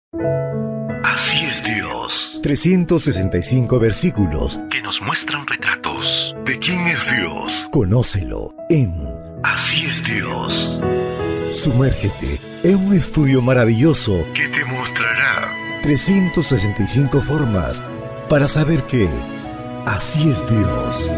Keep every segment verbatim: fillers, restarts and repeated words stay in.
Así es Dios. trescientos sesenta y cinco versículos Que nos muestran retratos de quién es Dios. Conócelo en Así es Dios. Sumérgete en un estudio maravilloso Que te mostrará trescientas sesenta y cinco formas para saber que así es Dios.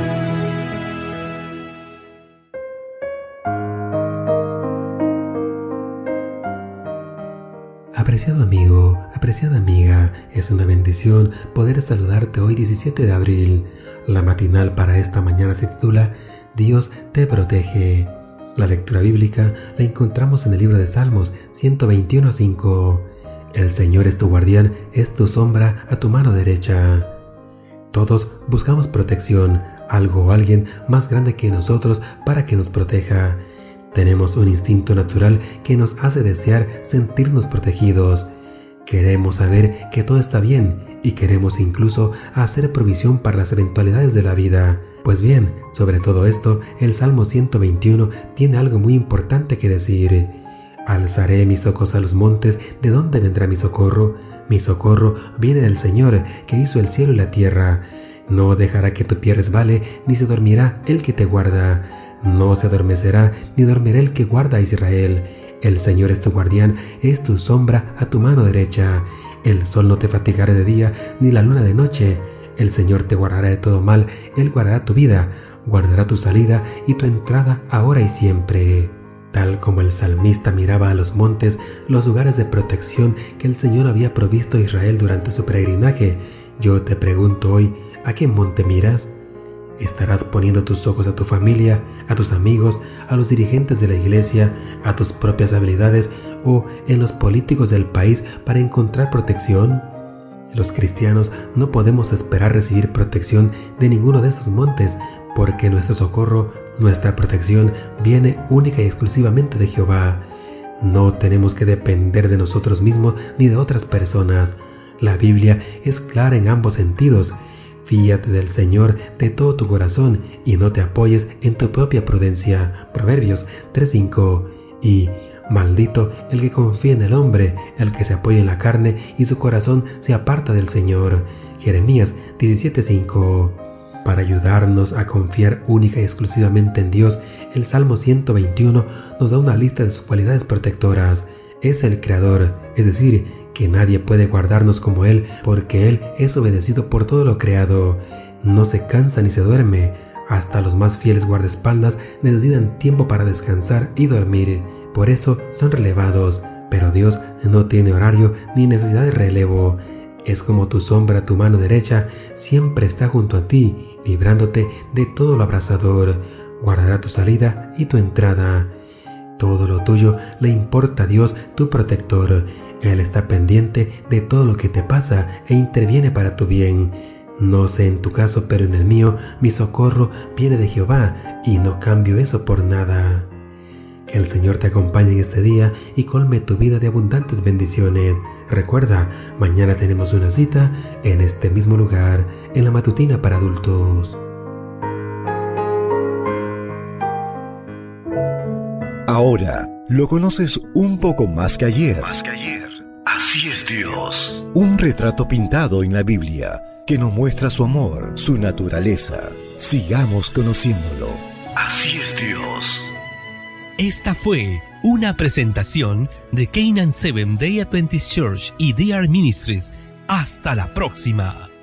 Apreciado amigo, apreciada amiga, es una bendición poder saludarte hoy diecisiete de abril. La matinal para esta mañana se titula Dios te protege. La lectura bíblica la encontramos en el libro de Salmos ciento veintiuno, cinco. El Señor es tu guardián, es tu sombra a tu mano derecha. Todos buscamos protección, algo o alguien más grande que nosotros para que nos proteja. Tenemos un instinto natural que nos hace desear sentirnos protegidos. Queremos saber que todo está bien y queremos incluso hacer provisión para las eventualidades de la vida. Pues bien, sobre todo esto, el Salmo ciento veintiuno tiene algo muy importante que decir. Alzaré mis ojos a los montes, ¿de dónde vendrá mi socorro? Mi socorro viene del Señor, que hizo el cielo y la tierra. No dejará que tu pie resbale, ni se dormirá el que te guarda. No se adormecerá, ni dormirá el que guarda a Israel. El Señor es tu guardián, es tu sombra a tu mano derecha. El sol no te fatigará de día, ni la luna de noche. El Señor te guardará de todo mal, Él guardará tu vida, guardará tu salida y tu entrada ahora y siempre. Tal como el salmista miraba a los montes, los lugares de protección que el Señor había provisto a Israel durante su peregrinaje, yo te pregunto hoy, ¿a qué monte miras? ¿Estarás poniendo tus ojos a tu familia, a tus amigos, a los dirigentes de la iglesia, a tus propias habilidades o en los políticos del país para encontrar protección? Los cristianos no podemos esperar recibir protección de ninguno de esos montes, porque nuestro socorro, nuestra protección, viene única y exclusivamente de Jehová. No tenemos que depender de nosotros mismos ni de otras personas. La Biblia es clara en ambos sentidos. Fíate del Señor de todo tu corazón y no te apoyes en tu propia prudencia. Proverbios tres, cinco. Y maldito el que confía en el hombre, el que se apoya en la carne y su corazón se aparta del Señor. Jeremías diecisiete, cinco. Para ayudarnos a confiar única y exclusivamente en Dios, el Salmo ciento veintiuno nos da una lista de sus cualidades protectoras. Es el Creador, es decir, que nadie puede guardarnos como Él, porque Él es obedecido por todo lo creado. No se cansa ni se duerme. Hasta los más fieles guardaespaldas necesitan tiempo para descansar y dormir. Por eso son relevados. Pero Dios no tiene horario ni necesidad de relevo. Es como tu sombra a tu mano derecha, siempre está junto a ti, librándote de todo lo abrasador. Guardará tu salida y tu entrada. Todo lo tuyo le importa a Dios, tu protector. Él está pendiente de todo lo que te pasa e interviene para tu bien. No sé en tu caso, pero en el mío, mi socorro viene de Jehová y no cambio eso por nada. Que el Señor te acompañe en este día y colme tu vida de abundantes bendiciones. Recuerda, mañana tenemos una cita en este mismo lugar, en la matutina para adultos. Ahora lo conoces un poco más que ayer. Más que ayer. Así es Dios. Un retrato pintado en la Biblia que nos muestra su amor, su naturaleza. Sigamos conociéndolo. Así es Dios. Esta fue una presentación de Canaan Seventh Day Adventist Church y D R Ministries. Hasta la próxima.